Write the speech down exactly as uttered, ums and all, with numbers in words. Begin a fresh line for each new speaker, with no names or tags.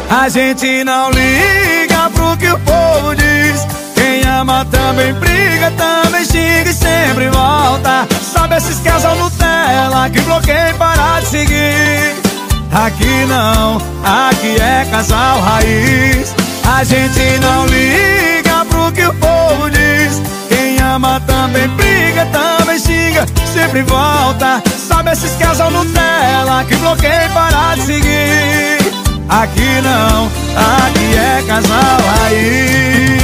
A gente não liga pro que o povo diz. Quem ama também briga, também xinga e sempre volta. Sabe esses casal Nutella que bloqueia e para de seguir? Aqui não, aqui é casal raiz. A gente não liga pro que o povo diz. Quem ama também briga, também xinga, sempre volta. Sabe esses casal Nutella que bloqueia e para de seguir? Aqui não, aqui é casal raiz.